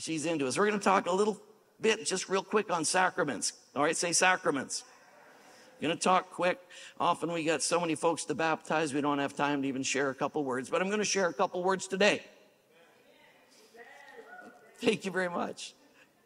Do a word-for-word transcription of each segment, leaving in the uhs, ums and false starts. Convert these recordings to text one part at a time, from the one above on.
she's into us. We're going to talk a little bit, just real quick, on sacraments. All right, say sacraments. Going to talk quick. Often we got so many folks to baptize, we don't have time to even share a couple words. But I'm going to share a couple words today. Thank you very much.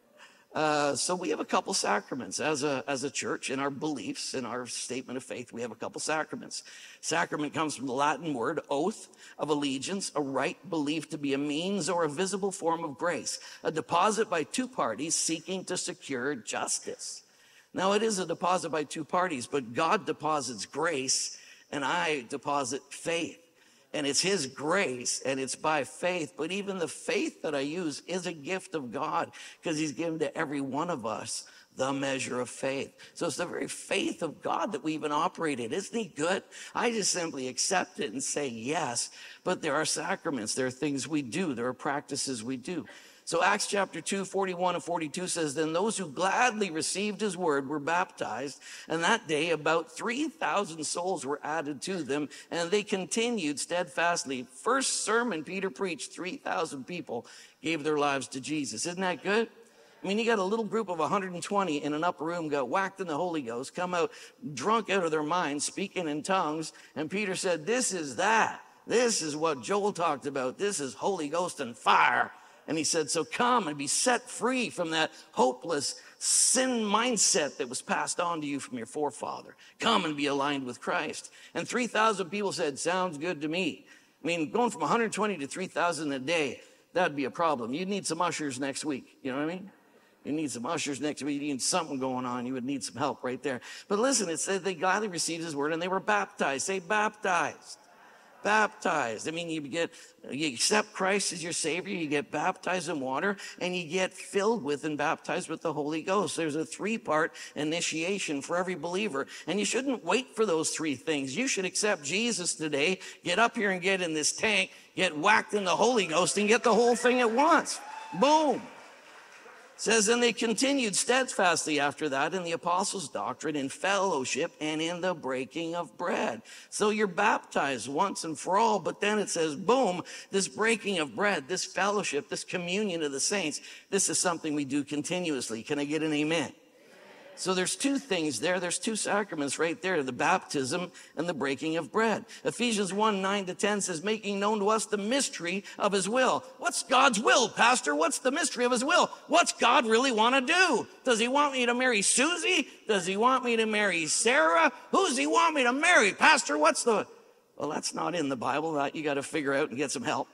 Uh, so we have a couple sacraments as a as a church. In our beliefs, in our statement of faith, we have a couple sacraments. Sacrament comes from the Latin word oath of allegiance, a rite believed to be a means or a visible form of grace, a deposit by two parties seeking to secure justice. Now, it is a deposit by two parties, but God deposits grace and I deposit faith. And it's his grace and it's by faith. But even the faith that I use is a gift of God because he's given to every one of us the measure of faith. So it's the very faith of God that we even operate in. Isn't he good? I just simply accept it and say yes. But there are sacraments. There are things we do. There are practices we do. So Acts chapter two, forty-one and forty-two says, then those who gladly received his word were baptized. And that day about three thousand souls were added to them. And they continued steadfastly. First sermon Peter preached, three thousand people gave their lives to Jesus. Isn't that good? I mean, you got a little group of one hundred twenty in an upper room, got whacked in the Holy Ghost, come out drunk out of their minds, speaking in tongues. And Peter said, this is that. This is what Joel talked about. This is Holy Ghost and fire. And he said, so come and be set free from that hopeless sin mindset that was passed on to you from your forefather. Come and be aligned with Christ. And three thousand people said, sounds good to me. I mean, going from one hundred twenty to three thousand a day, that'd be a problem. You'd need some ushers next week. You know what I mean? You need some ushers next week. You need something going on. You would need some help right there. But listen, it said they gladly received his word and they were baptized. Say baptized. Baptized. I mean, you get, you accept Christ as your Savior, you get baptized in water, and you get filled with and baptized with the Holy Ghost. There's a three-part initiation for every believer, and you shouldn't wait for those three things. You should accept Jesus today, get up here and get in this tank, get whacked in the Holy Ghost, and get the whole thing at once. Boom. It says, and they continued steadfastly after that in the apostles' doctrine, in fellowship, and in the breaking of bread. So you're baptized once and for all, but then it says, boom, this breaking of bread, this fellowship, this communion of the saints, this is something we do continuously. Can I get an amen? So there's two things there. There's two sacraments right there, the baptism and the breaking of bread. Ephesians one, nine to ten says, making known to us the mystery of his will. What's God's will, Pastor? What's the mystery of his will? What's God really want to do? Does he want me to marry Susie? Does he want me to marry Sarah? Who does he want me to marry? Pastor, what's the... Well, that's not in the Bible. That you got to figure out and get some help.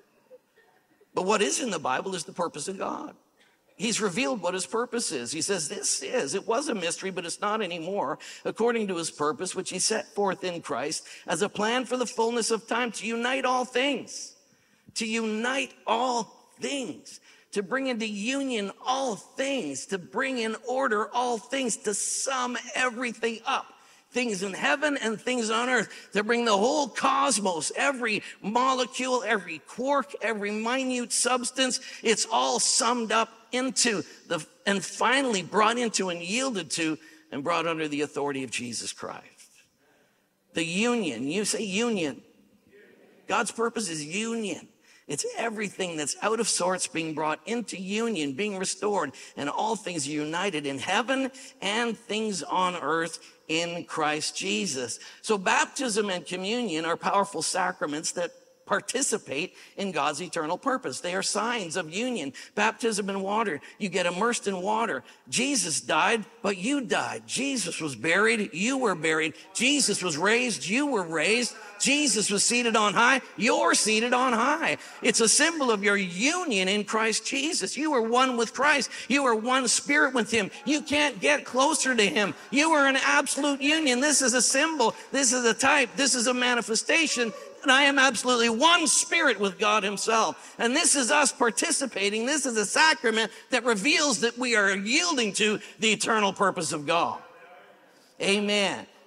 But what is in the Bible is the purpose of God. He's revealed what his purpose is. He says, this is, it was a mystery, but it's not anymore, according to his purpose, which he set forth in Christ as a plan for the fullness of time to unite all things, to unite all things, to bring into union all things, to bring in order all things, to sum everything up. Things in heaven and things on earth, to bring the whole cosmos, every molecule, every quark, every minute substance, it's all summed up into the, and finally brought into and yielded to and brought under the authority of Jesus Christ. The union, you say union. God's purpose is union. It's everything that's out of sorts being brought into union, being restored, and all things are united in heaven and things on earth in Christ Jesus. So baptism and communion are powerful sacraments that participate in God's eternal purpose. They are signs of union. Baptism in water, you get immersed in water. Jesus died, but you died. Jesus was buried, you were buried. Jesus was raised, you were raised. Jesus was seated on high, you're seated on high. It's a symbol of your union in Christ Jesus. You are one with Christ. You are one spirit with him. You can't get closer to him. You are in absolute union. This is a symbol. This is a type. This is a manifestation. And I am absolutely one spirit with God himself. And this is us participating. This is a sacrament that reveals that we are yielding to the eternal purpose of God. Amen.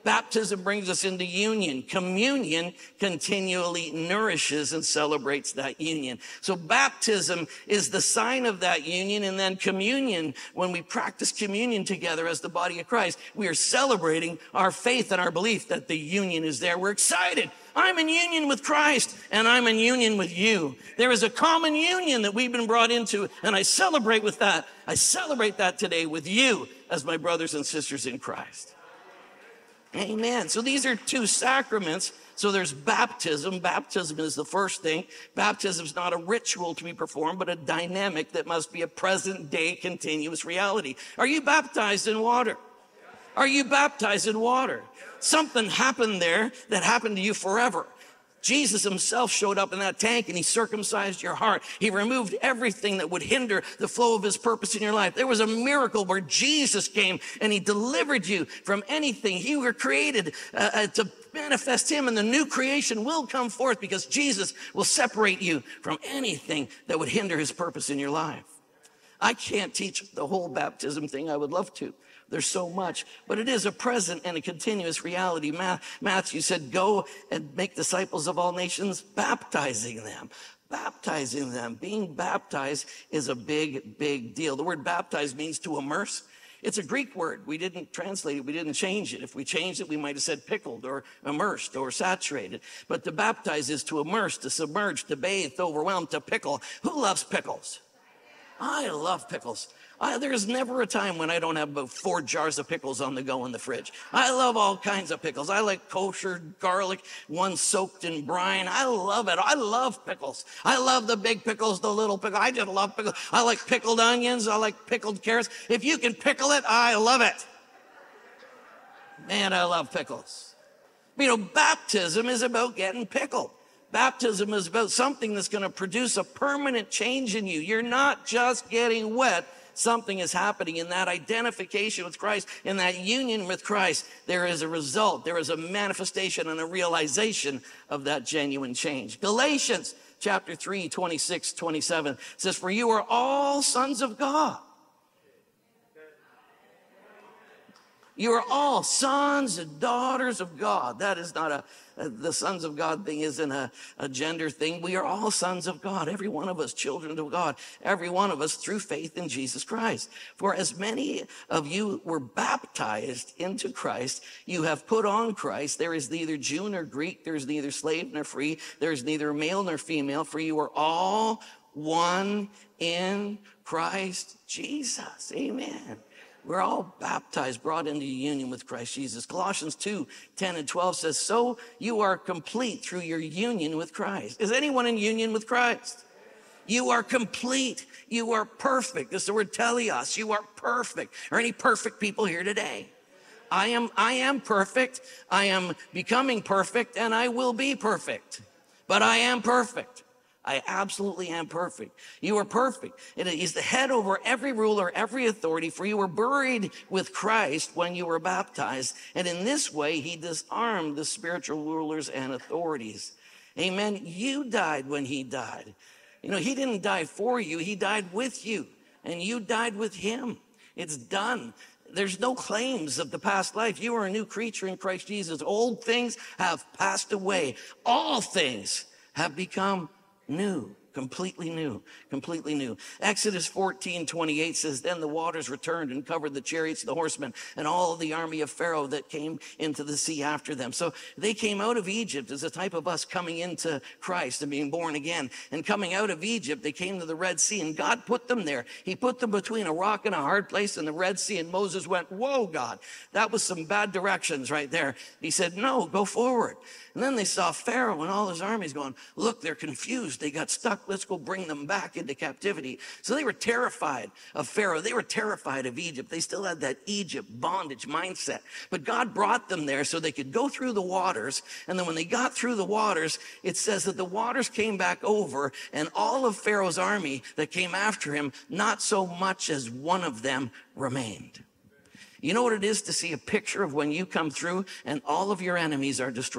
Baptism brings us into union. Communion continually nourishes and celebrates that union. So baptism is the sign of that union. And then communion, when we practice communion together as the body of Christ, we are celebrating our faith and our belief that the union is there. We're excited. I'm in union with Christ, and I'm in union with you. There is a common union that we've been brought into, and I celebrate with that. I celebrate that today with you as my brothers and sisters in Christ. Amen. So these are two sacraments. So there's baptism. Baptism is the first thing. Baptism is not a ritual to be performed, but a dynamic that must be a present day continuous reality. Are you baptized in water? Are you baptized in water? Something happened there that happened to you forever. Jesus himself showed up in that tank and he circumcised your heart. He removed everything that would hinder the flow of his purpose in your life. There was a miracle where Jesus came and he delivered you from anything. You were created uh, uh, to manifest him, and the new creation will come forth because Jesus will separate you from anything that would hinder his purpose in your life. I can't teach the whole baptism thing. I would love to. There's so much, but it is a present and a continuous reality. Matthew said, go and make disciples of all nations, baptizing them. Baptizing them. Being baptized is a big, big deal. The word baptize means to immerse. It's a Greek word. We didn't translate it. We didn't change it. If we changed it, we might have said pickled or immersed or saturated. But to baptize is to immerse, to submerge, to bathe, to overwhelm, to pickle. Who loves pickles? I love pickles. I, there's never a time when I don't have about four jars of pickles on the go in the fridge. I love all kinds of pickles. I like kosher, garlic, one soaked in brine. I love it. I love pickles. I love the big pickles, the little pickles. I just love pickles. I like pickled onions. I like pickled carrots. If you can pickle it, I love it. Man, I love pickles. You know, baptism is about getting pickled. Baptism is about something that's going to produce a permanent change in you. You're not just getting wet. Something is happening in that identification with Christ, in that union with Christ. There is a result. There is a manifestation and a realization of that genuine change. Galatians chapter three, twenty-six, twenty-seven says, for you are all sons of God. You are all sons and daughters of God. That is not a, a the sons of God thing isn't a, a gender thing. We are all sons of God. Every one of us children of God. Every one of us through faith in Jesus Christ. For as many of you were baptized into Christ, you have put on Christ. There is neither Jew nor Greek. There is neither slave nor free. There is neither male nor female. For you are all one in Christ Jesus. Amen. We're all baptized, brought into union with Christ Jesus. Colossians two, ten and twelve says, so you are complete through your union with Christ. Is anyone in union with Christ? You are complete. You are perfect. This is the word teleos. You are perfect. Are any perfect people here today? I am, I am perfect. I am becoming perfect, and I will be perfect. But I am perfect. I absolutely am perfect. You are perfect. And he's the head over every ruler, every authority, for you were buried with Christ when you were baptized. And in this way, he disarmed the spiritual rulers and authorities. Amen. You died when he died. You know, he didn't die for you. He died with you. And you died with him. It's done. There's no claims of the past life. You are a new creature in Christ Jesus. Old things have passed away. All things have become new, completely new, completely new. Exodus fourteen, twenty-eight says, then the waters returned and covered the chariots, the horsemen, and all of the army of Pharaoh that came into the sea after them. So they came out of Egypt as a type of us coming into Christ and being born again. And coming out of Egypt, they came to the Red Sea, and God put them there. He put them between a rock and a hard place in the Red Sea, and Moses went, whoa, God, that was some bad directions right there. He said, no, go forward. And then they saw Pharaoh and all his armies going, look, they're confused. They got stuck. Let's go bring them back into captivity. So they were terrified of Pharaoh. They were terrified of Egypt. They still had that Egypt bondage mindset. But God brought them there so they could go through the waters. And then when they got through the waters, it says that the waters came back over, and all of Pharaoh's army that came after him, not so much as one of them remained. You know what it is to see a picture of when you come through and all of your enemies are destroyed?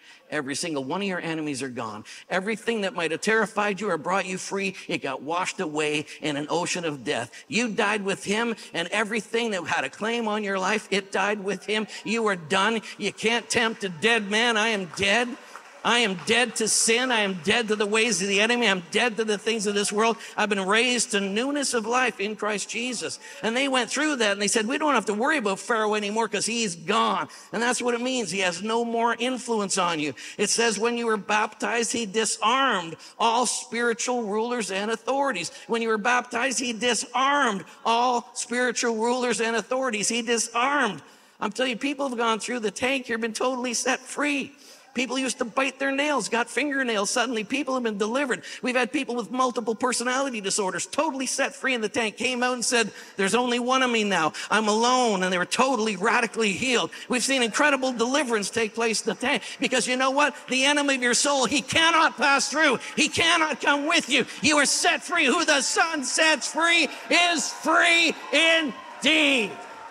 Every single one of your enemies are gone. Everything that might have terrified you or brought you free, it got washed away in an ocean of death. You died with him, and everything that had a claim on your life, it died with him. You are done. You can't tempt a dead man. I am dead. I am dead to sin. I am dead to the ways of the enemy. I'm dead to the things of this world. I've been raised to newness of life in Christ Jesus. And they went through that and they said, we don't have to worry about Pharaoh anymore because he's gone. And that's what it means. He has no more influence on you. It says when you were baptized, he disarmed all spiritual rulers and authorities. When you were baptized, he disarmed all spiritual rulers and authorities. He disarmed. I'm telling you, people have gone through the tank. You've been totally set free. People used to bite their nails, got fingernails. Suddenly, people have been delivered. We've had people with multiple personality disorders totally set free in the tank, came out and said, there's only one of me now. I'm alone. And they were totally, radically healed. We've seen incredible deliverance take place in the tank because you know what? The enemy of your soul, he cannot pass through. He cannot come with you. You are set free. Who the Son sets free is free indeed.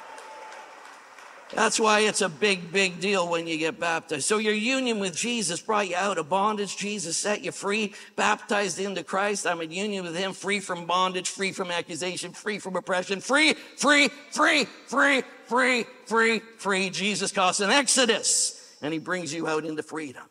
That's why it's a big, big deal when you get baptized. So your union with Jesus brought you out of bondage. Jesus set you free, baptized into Christ. I'm in union with him, free from bondage, free from accusation, free from oppression, free, free, free, free, free, free, free. Jesus caused an exodus, and he brings you out into freedom.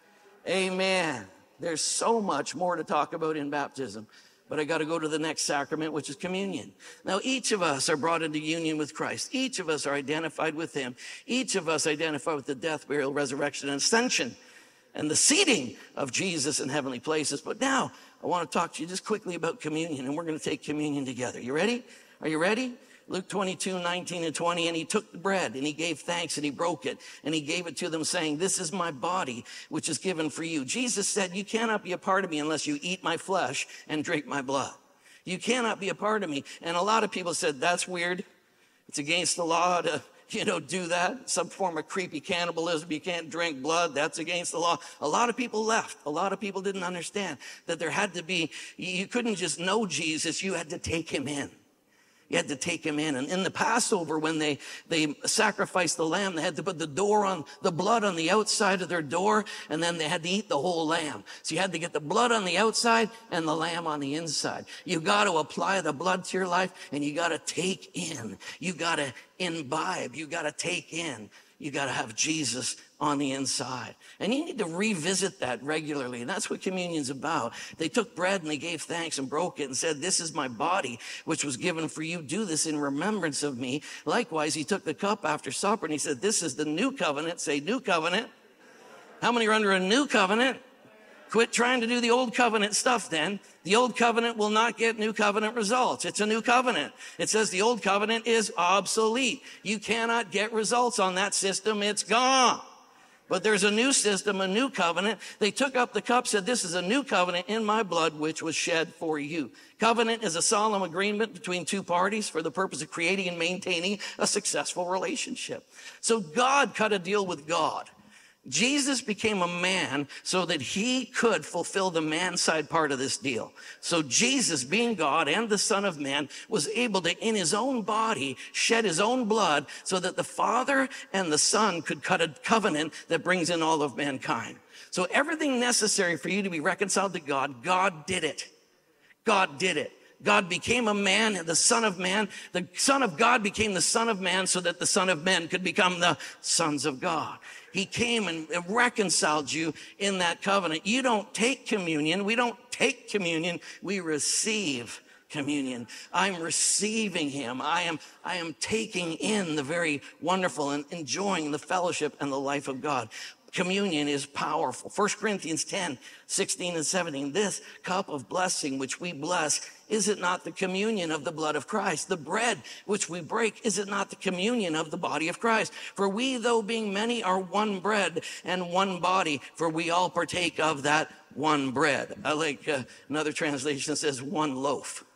Amen. There's so much more to talk about in baptism. But I got to go to the next sacrament, which is communion. Now, each of us are brought into union with Christ. Each of us are identified with him. Each of us identify with the death, burial, resurrection, and ascension, and the seating of Jesus in heavenly places. But now, I want to talk to you just quickly about communion, and we're going to take communion together. You ready? Are you ready? Luke twenty-two, nineteen and twenty, and he took the bread and he gave thanks and he broke it and he gave it to them saying, this is my body, which is given for you. Jesus said, you cannot be a part of me unless you eat my flesh and drink my blood. You cannot be a part of me. And a lot of people said, that's weird. It's against the law to, you know, do that. Some form of creepy cannibalism. You can't drink blood. That's against the law. A lot of people left. A lot of people didn't understand that there had to be, you couldn't just know Jesus. You had to take him in. You had to take him in. And in the Passover, when they, they sacrificed the lamb, they had to put the door on, the blood on the outside of their door, and then they had to eat the whole lamb. So you had to get the blood on the outside and the lamb on the inside. You got to apply the blood to your life, and you got to take in. You got to imbibe. You got to take in. You got to have Jesus on the inside. And you need to revisit that regularly. And that's what communion's about. They took bread and they gave thanks and broke it and said, this is my body, which was given for you. Do this in remembrance of me. Likewise, he took the cup after supper and he said, this is the new covenant. Say new covenant. How many are under a new covenant? Quit trying to do the old covenant stuff then. The old covenant will not get new covenant results. It's a new covenant. It says the old covenant is obsolete. You cannot get results on that system. It's gone. But there's a new system, a new covenant. They took up the cup, said, this is a new covenant in my blood, which was shed for you. Covenant is a solemn agreement between two parties for the purpose of creating and maintaining a successful relationship. So God cut a deal with God. Jesus became a man so that he could fulfill the man side part of this deal. So Jesus, being God and the Son of Man, was able to, in his own body, shed his own blood so that the Father and the Son could cut a covenant that brings in all of mankind. So everything necessary for you to be reconciled to God, God did it. God did it. God became a man, the Son of Man. The Son of God became the Son of Man so that the Son of Men could become the sons of God. He came and reconciled you in that covenant. You don't take communion. We don't take communion. We receive communion. I'm receiving him. I am, I am taking in the very wonderful and enjoying the fellowship and the life of God. Communion is powerful. First Corinthians ten, sixteen and seventeen. This cup of blessing which we bless, is it not the communion of the blood of Christ? The bread which we break, is it not the communion of the body of Christ? For we, though being many, are one bread and one body, for we all partake of that one bread. I like uh, another translation that says one loaf.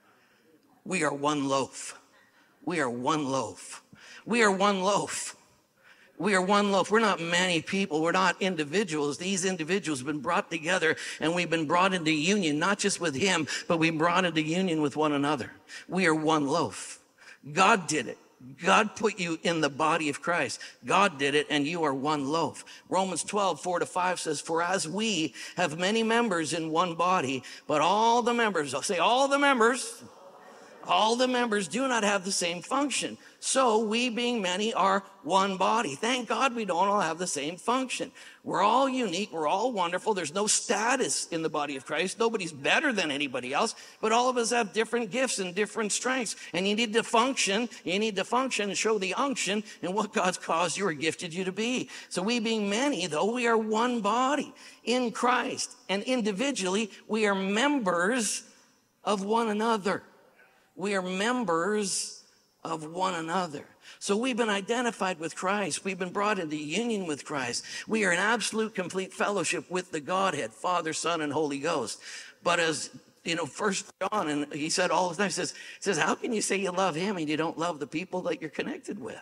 We are one loaf. We are one loaf. We are one loaf. We are one loaf. We're not many people. We're not individuals. These individuals have been brought together and we've been brought into union, not just with him, but we've brought into union with one another. We are one loaf. God did it. God put you in the body of Christ. God did it, and you are one loaf. Romans twelve, four to five says, for as we have many members in one body, but all the members, I'll say all the members, all the members do not have the same function. So we, being many, are one body. Thank God we don't all have the same function. We're all unique. We're all wonderful. There's no status in the body of Christ. Nobody's better than anybody else, but all of us have different gifts and different strengths. And you need to function. You need to function and show the unction in what God's caused you or gifted you to be. So we, being many, though, we are one body in Christ. And individually, we are members of one another. We are members of one another. So we've been identified with Christ. We've been brought into union with Christ. We are in absolute, complete fellowship with the Godhead, Father, Son, and Holy Ghost. But as, you know, First John, and he said all the time, he says, he says, how can you say you love him and you don't love the people that you're connected with?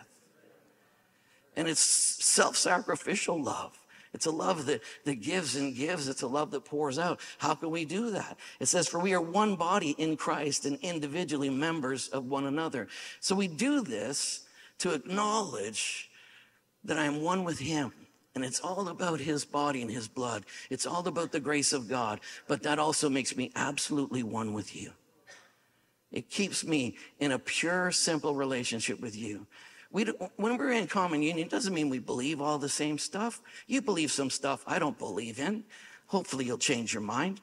And it's self-sacrificial love. It's a love that, that gives and gives. It's a love that pours out. How can we do that? It says, for we are one body in Christ and individually members of one another. So we do this to acknowledge that I am one with him. And it's all about his body and his blood. It's all about the grace of God. But that also makes me absolutely one with you. It keeps me in a pure, simple relationship with you. We don't, when we're in common union, it doesn't mean we believe all the same stuff. You believe some stuff I don't believe in. Hopefully you'll change your mind.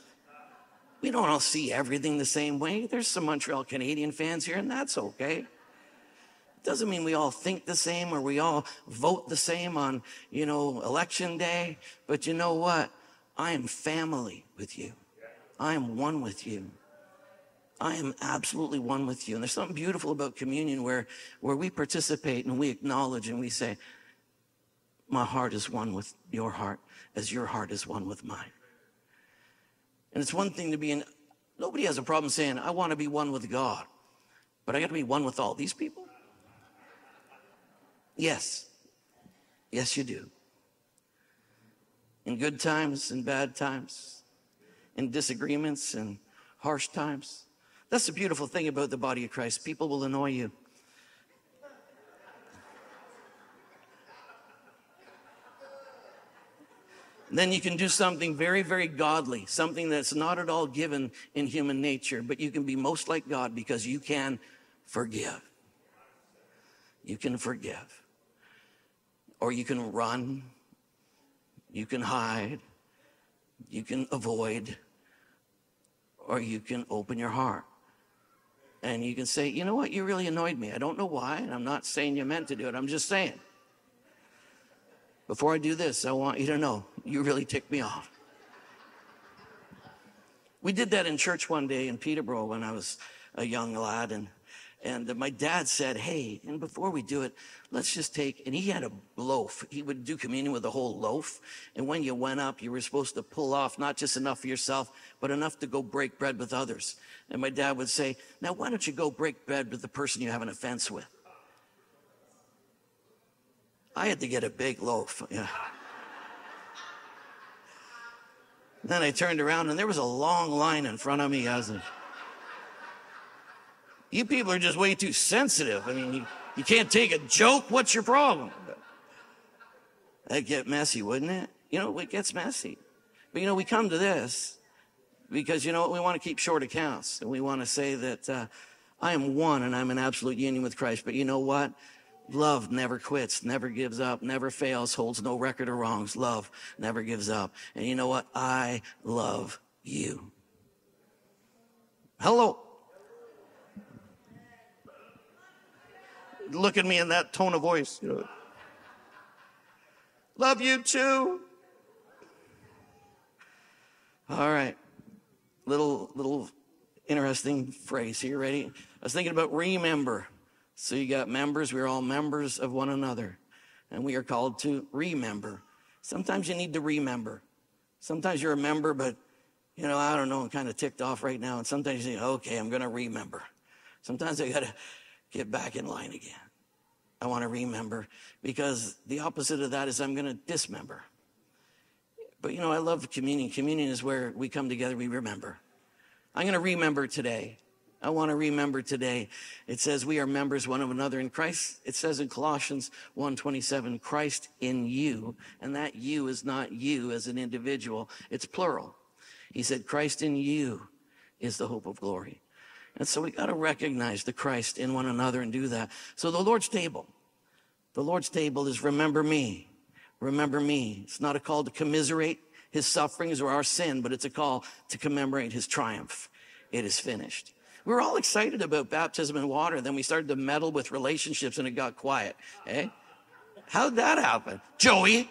We don't all see everything the same way. There's some Montreal Canadian fans here, and that's okay. It doesn't mean we all think the same or we all vote the same on, you know, election day. But you know what? I am family with you. I am one with you. I am absolutely one with you. And there's something beautiful about communion where, where we participate and we acknowledge and we say, my heart is one with your heart as your heart is one with mine. And it's one thing to be in, nobody has a problem saying, I want to be one with God, but I got to be one with all these people? Yes. Yes, you do. In good times and bad times, in disagreements and harsh times. That's the beautiful thing about the body of Christ. People will annoy you. Then you can do something very, very godly, something that's not at all given in human nature, but you can be most like God because you can forgive. You can forgive. Or you can run. You can hide. You can avoid. Or you can open your heart. And you can say, you know what, you really annoyed me. I don't know why, and I'm not saying you meant to do it. I'm just saying. Before I do this, I want you to know, you really ticked me off. We did that in church one day in Peterborough when I was a young lad, and and my dad said, hey, and before we do it, let's just take, and he had a loaf. He would do communion with a whole loaf, and when you went up, you were supposed to pull off not just enough for yourself, but enough to go break bread with others. And my dad would say, now why don't you go break bread with the person you have an offense with? I had to get a big loaf. Yeah. Then I turned around and there was a long line in front of me. I was like, you people are just way too sensitive. I mean, you, you can't take a joke. What's your problem? That'd get messy, wouldn't it? You know, it gets messy. But, you know, we come to this because, you know what, we want to keep short accounts. And we want to say that uh, I am one and I'm in absolute union with Christ. But you know what? Love never quits, never gives up, never fails, holds no record of wrongs. Love never gives up. And you know what? I love you. Hello. Look at me in that tone of voice. You know. Love you too. All right. Little, little interesting phrase here. Ready? I was thinking about remember. So you got members. We're all members of one another. And we are called to remember. Sometimes you need to remember. Sometimes you're a member, but, you know, I don't know, I'm kind of ticked off right now. And sometimes you think, okay, I'm going to remember. Sometimes I got to get back in line again. I want to remember because the opposite of that is I'm going to dismember. But, you know, I love communion. Communion is where we come together, we remember. I'm going to remember today I want to remember today. It says we are members one of another in Christ. It says in Colossians one twenty-seven, Christ in you. And that you is not you as an individual. It's plural. He said, Christ in you is the hope of glory. And so we got to recognize the Christ in one another and do that. So the Lord's table, the Lord's table is remember me. Remember me. It's not a call to commiserate his sufferings or our sin, but it's a call to commemorate his triumph. It is finished. We were all excited about baptism in water. Then we started to meddle with relationships and it got quiet. Eh? How'd that happen? Joey.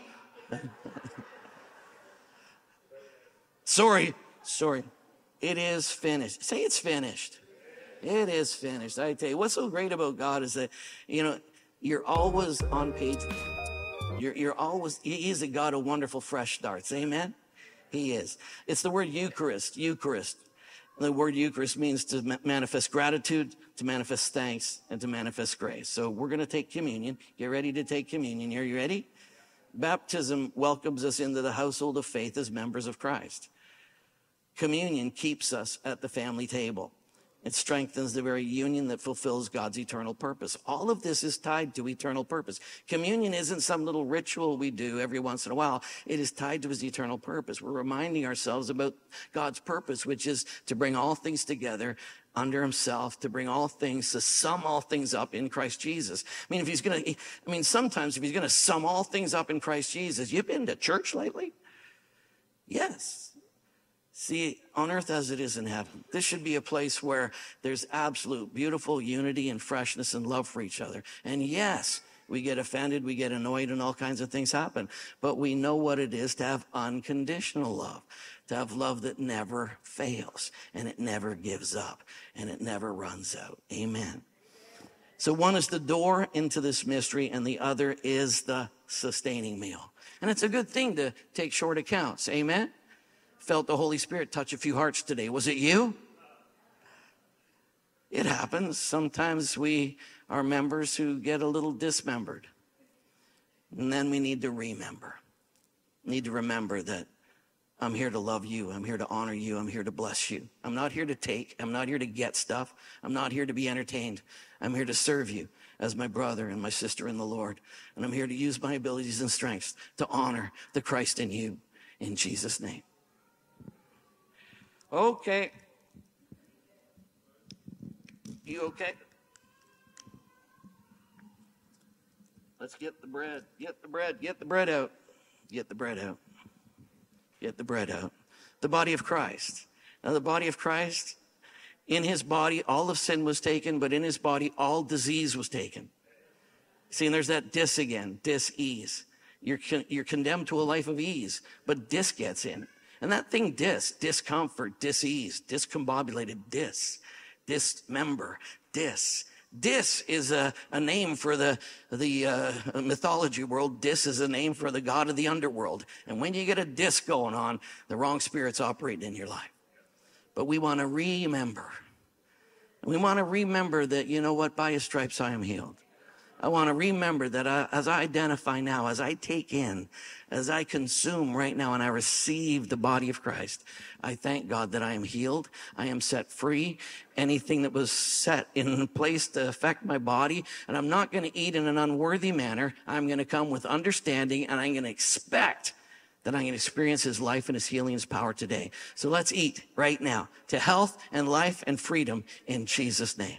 sorry. Sorry. It is finished. Say it's finished. It is finished. I tell you, what's so great about God is that, you know, you're always on page. You're, you're always, he is a God of wonderful fresh starts. Amen? He is. It's the word Eucharist, Eucharist. The word Eucharist means to ma- manifest gratitude, to manifest thanks, and to manifest grace. So we're going to take communion. Get ready to take communion. Are you ready? Baptism welcomes us into the household of faith as members of Christ. Communion keeps us at the family table. It strengthens the very union that fulfills God's eternal purpose. All of this is tied to eternal purpose. Communion isn't some little ritual we do every once in a while. It is tied to his eternal purpose. We're reminding ourselves about God's purpose, which is to bring all things together under himself, to bring all things, to sum all things up in Christ Jesus. I mean, if he's going to, I mean, sometimes if he's going to sum all things up in Christ Jesus, you've been to church lately? Yes. See, on earth as it is in heaven, this should be a place where there's absolute beautiful unity and freshness and love for each other. And yes, we get offended, we get annoyed, and all kinds of things happen. But we know what it is to have unconditional love, to have love that never fails, and it never gives up, and it never runs out. Amen. So one is the door into this mystery, and the other is the sustaining meal. And it's a good thing to take short accounts. Amen. Felt the Holy Spirit touch a few hearts today. Was it you? It happens. Sometimes we are members who get a little dismembered. And then we need to remember. Need to remember that I'm here to love you. I'm here to honor you. I'm here to bless you. I'm not here to take. I'm not here to get stuff. I'm not here to be entertained. I'm here to serve you as my brother and my sister in the Lord. And I'm here to use my abilities and strengths to honor the Christ in you. In Jesus' name. Okay. You okay? Let's get the bread. Get the bread. Get the bread out. Get the bread out. Get the bread out. The body of Christ. Now, the body of Christ, in his body, all of sin was taken, but in his body, all disease was taken. See, and there's that dis again, dis-ease. You're, con- you're condemned to a life of ease, but dis gets in. And that thing dis, discomfort, dis-ease, discombobulated, dis, dismember, dis. Dis is a, a name for the, the uh, mythology world. Dis is a name for the god of the underworld. And when you get a dis going on, the wrong spirit's operating in your life. But we want to remember. We want to remember that, you know what, by his stripes I am healed. I want to remember that I, as I identify now, as I take in, as I consume right now, and I receive the body of Christ, I thank God that I am healed. I am set free. Anything that was set in place to affect my body, and I'm not going to eat in an unworthy manner. I'm going to come with understanding, and I'm going to expect that I'm going to experience his life and his healing, his power today. So let's eat right now to health and life and freedom in Jesus' name.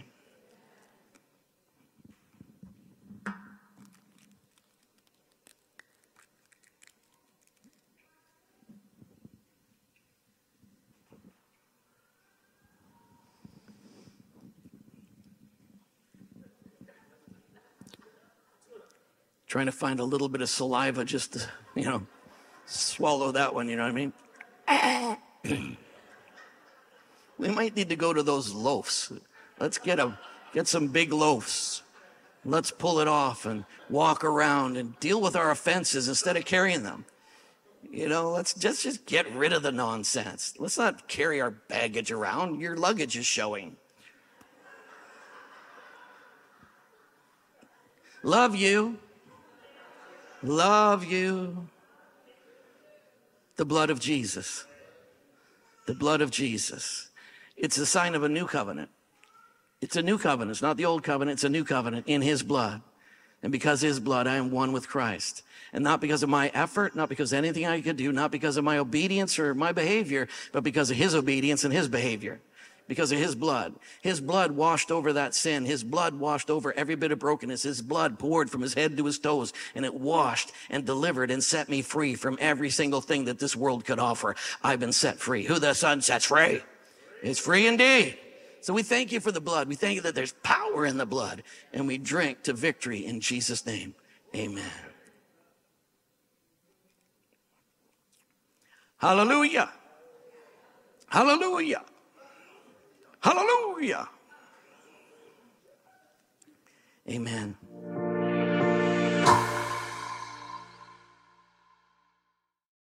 Trying to find a little bit of saliva just to, you know, swallow that one, you know what I mean? We might need to go to those loaves. Let's get a, get some big loaves. Let's pull it off and walk around and deal with our offenses instead of carrying them. You know, let's just, just get rid of the nonsense. Let's not carry our baggage around. Your luggage is showing. Love you. Love you. The blood of Jesus. The blood of Jesus. It's a sign of a new covenant. It's a new covenant. It's not the old covenant. It's a new covenant in his blood. And because of his blood, I am one with Christ. And not because of my effort, not because of anything I could do, not because of my obedience or my behavior, but because of his obedience and his behavior. Because of his blood. His blood washed over that sin. His blood washed over every bit of brokenness. His blood poured from his head to his toes, and it washed and delivered and set me free from every single thing that this world could offer. I've been set free. Who the Son sets free is free indeed. So we thank you for the blood. We thank you that there's power in the blood, and we drink to victory in Jesus' name. Amen. Hallelujah. Hallelujah. Hallelujah. Amen.